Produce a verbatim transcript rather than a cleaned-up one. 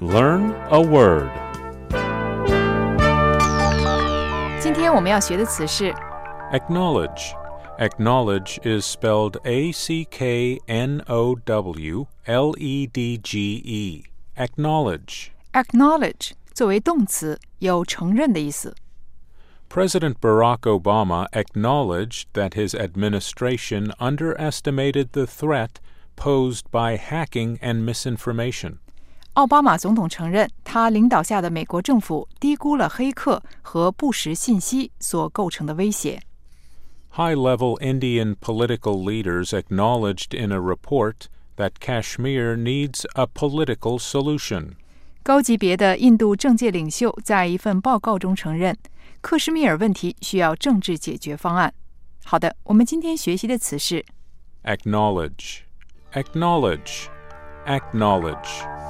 Learn a word. 今天我们要学的词是 Acknowledge. Acknowledge is spelled A C K N O W L E D G E. Acknowledge. acknowledge 作为动词，有承认的意思。 President Barack Obama acknowledged that his administration underestimated the threat posed by hacking and misinformation. 奥巴马总统承认，他领导下的美国政府低估了黑客和不实信息所构成的威胁。 High-level Indian political leaders acknowledged in a report that Kashmir needs a political solution. 高级别的印度政界领袖在一份报告中承认，克什米尔问题需要政治解决方案。好的，我们今天学习的词是 Acknowledge. Acknowledge. Acknowledge.